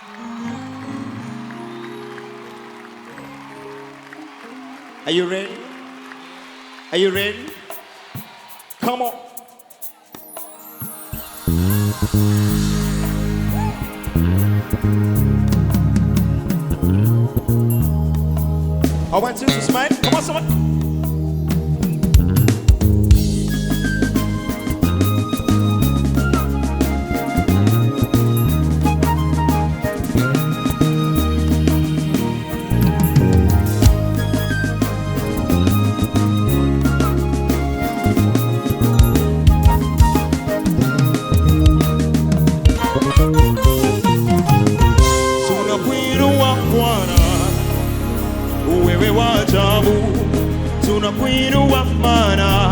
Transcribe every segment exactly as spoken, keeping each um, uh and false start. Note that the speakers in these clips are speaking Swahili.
Are you ready? Are you ready? Come on. I want you to smile. Come on, someone. Wewe wa ajabu, tunakuinua Bwana,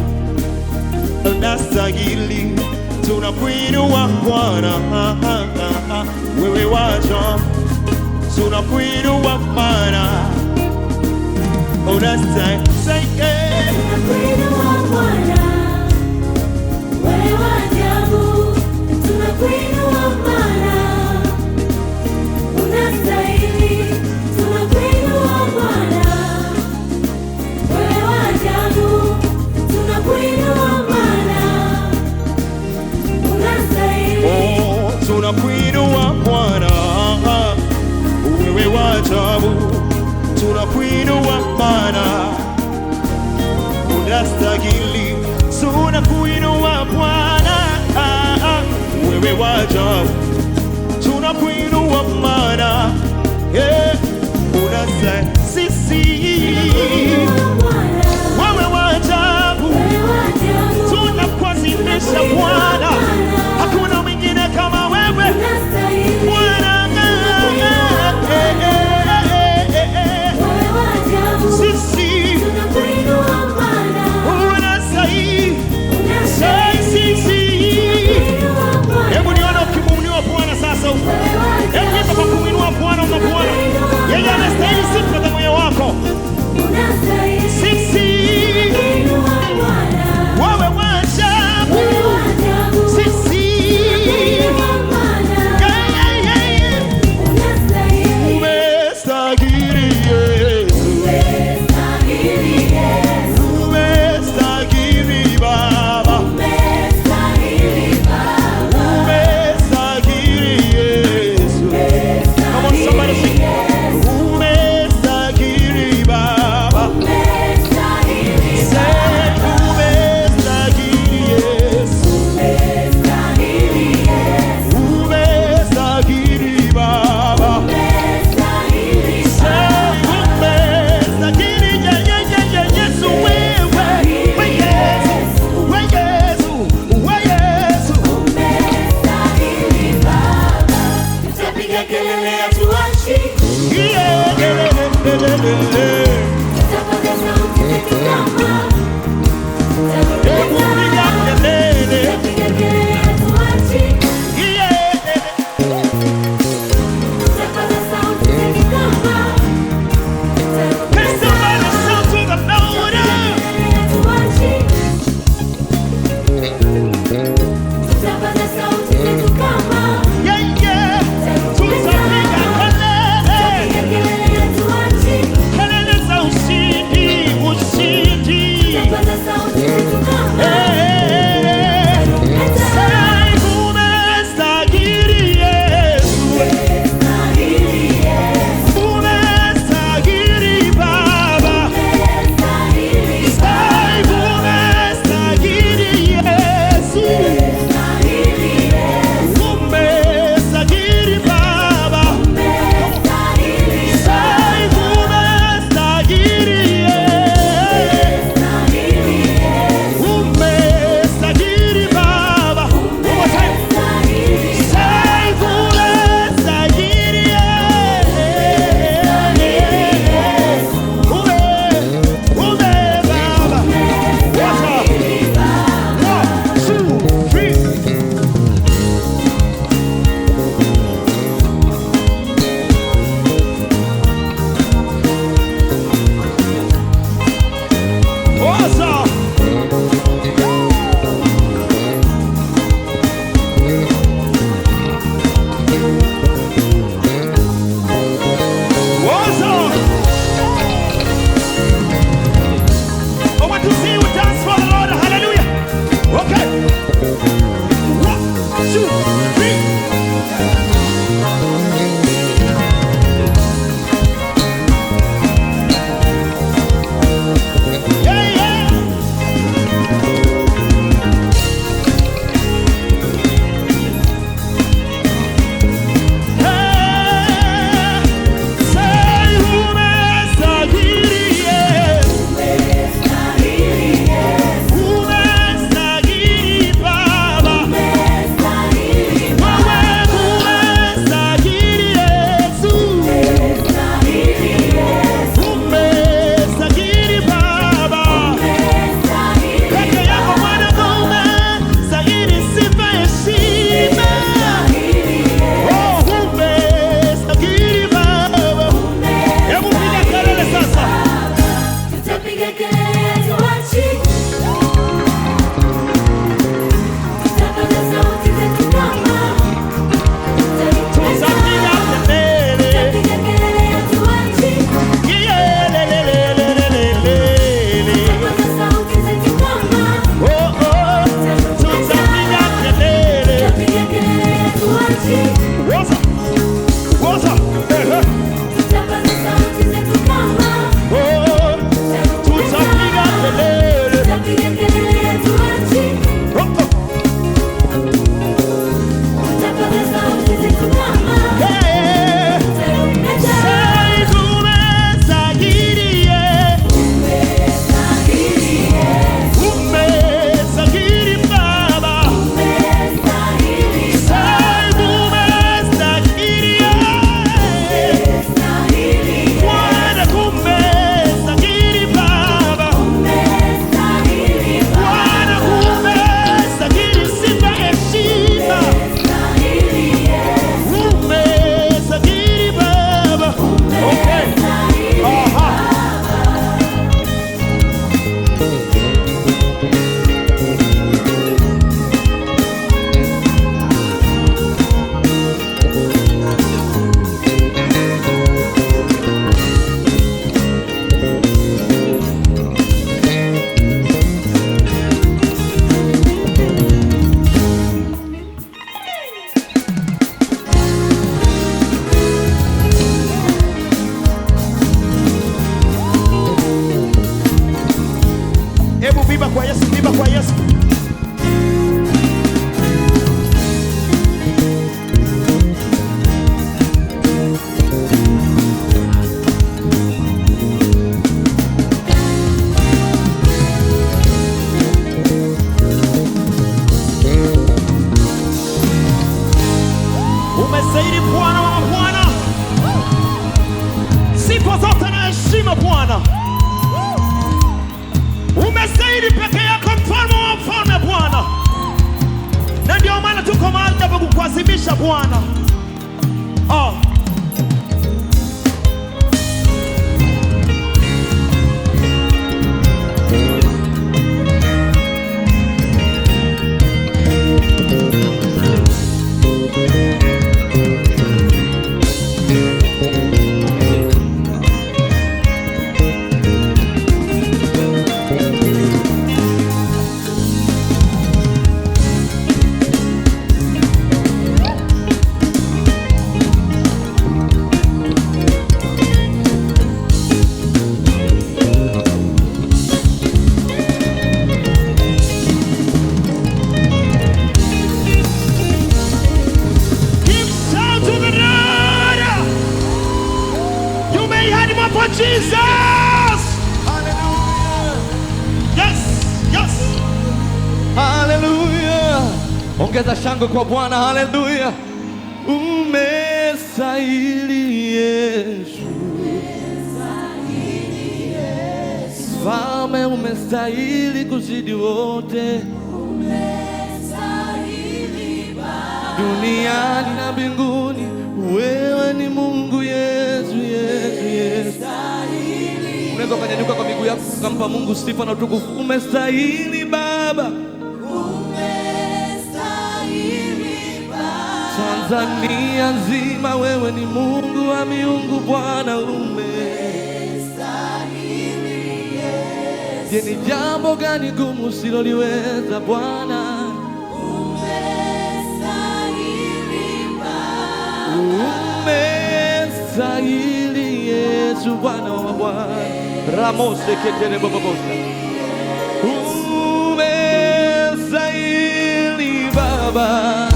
unastahili, tunakuinua Bwana. Wewe wa ajabu, tunakuinua Bwana, unastahili, tunakuinua Bwana. Wewe wa ajabu, tunakuinua Bwana, unastahili, tunakuinua Bwana. Wewe wa ajabu, tunakuinua Bwana, unastahili. oh, tunakuinua Bwana. Wewe wa ajabu, tunakuinua Bwana, unastahili, tunakuinua Bwana. Wewe wa ajabu, tunakuinua Bwana, yeah, unastahili. Wewe wa ajabu, tunakuadhimisha Bwana, hakuna mwingine kama wewe Bwana. Sisi unastahili, hebu nione ukimuinua Bwana sasa. Hebu nipa kwa kumuinua Bwana, una Bwana, yeye anastahili sifa za moyo wako. Sisi wewe wa ajabu, sisi Kelele Umestahili Bwana wa mabwana, sifa zote na heshima Bwana. Umestahili peke yako, mfalme wa mfalme Bwana, na ndio maana tuko mahali hapa kukuadhimisha Bwana. Oh. For Jesus! Hallelujah! Yes, yes! Hallelujah! Ongeza shangwe kwa Bwana. Hallelujah! Umestahili Yesu, Mfalme, umestahili kuzidi wote, duniani na mbinguni. Wewe ni Mungu Yesu, Yesu, Yesu. Unaweza ukanyanyuka kwa miguu yako ukampa Mungu sifa na utukufu. Umestahili Baba, Tanzania nzima wewe ni Mungu wa miungu Bwana. Umestahili Yesu. Je, ni jambo gani gumu usiloliweza Bwana? Yesu, Bwana wa mabwana. Ramose ketere bababosa. Umestahili Baba,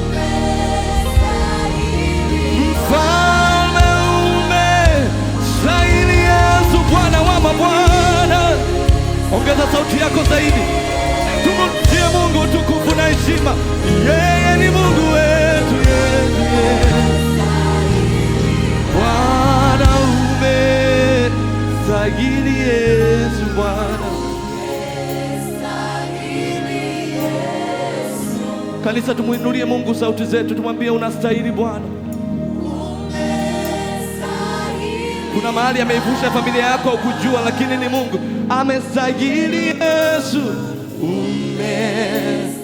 Mfalme umestahili Yesu, Bwana wa mabwana. Ongeza sauti yako zaidi, tumtie Mungu utukufu na heshima. Yeye ni Mungu wetu, yetu, yetu. Bwana umestahili Yesu, Bwana. Kanisa, tumuinulie Mungu sauti zetu, tumwambie unastahili Bwana. Kuna mahali ameivusha familia yako ukujua, lakini ni Mungu amestahili Yesu. Umestahili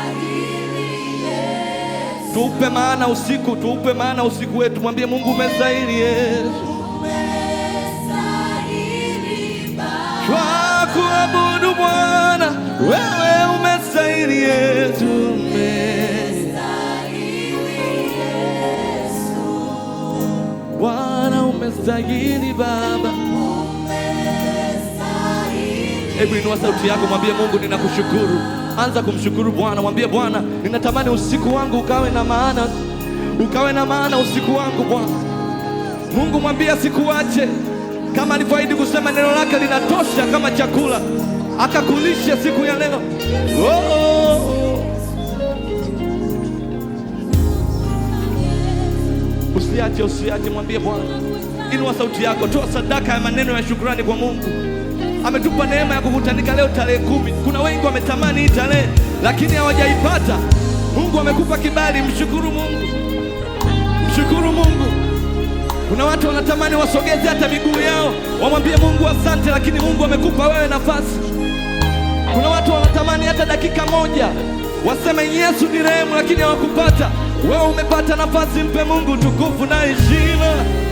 Yesu. Tuupe maana usiku, tuupe maana usiku wetu, mwambie Mungu umestahili Yesu. Umestahili Baba. Twakuabudu Bwana, wewe umestahili Yesu. Bwana umestahili Baba. Hebu inua sauti yako, mwambie Mungu ninakushukuru. Anza kumshukuru Bwana, mwambie Bwana, ninatamani usiku wangu ukawe na maana, ukawe na maana usiku wangu Bwana. Mungu mwambie asikuache, kama alivyoahidi kusema neno lake linatosha kama chakula, akakulishe siku ya leo. Oh, oh, oh. Usiache, usiache, mwambie Bwana. Inua sauti yako, toa sadaka ya maneno ya shukrani kwa Mungu. Ametupa neema ya kukutanika leo tarehe kumi. Kuna wengi wametamani hii tarehe lakini hawajaipata. Mungu amekupa kibali, mshukuru Mungu. Mshukuru Mungu. Kuna watu wanatamani wasogeze hata miguu yao, wamwambie Mungu asante, lakini Mungu amekupa wewe nafasi. Kuna watu wanatamani hata dakika moja waseme Yesu ni rehemu, lakini hawakupata. Wewe umepata nafasi, mpe Mungu tukufu na heshima.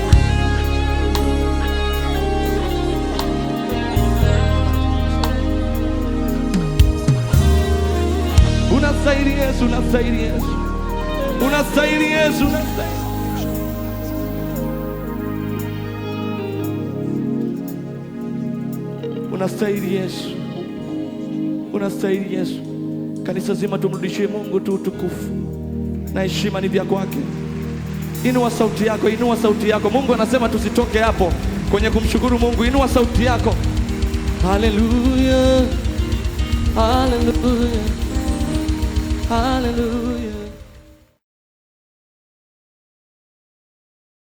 Unastahili Yesu, unastahili Yesu. Unastahili Yesu, unastahili. Unastahili Yesu. Unastahili Yesu. Kanisa zima tumrudishie Mungu tu utukufu na heshima ni vya kwake. Inua sauti yako, inua sauti yako. Mungu anasema tusitoke hapo kwenye kumshukuru Mungu. Inua sauti yako. Haleluya. Haleluya. Haleluya.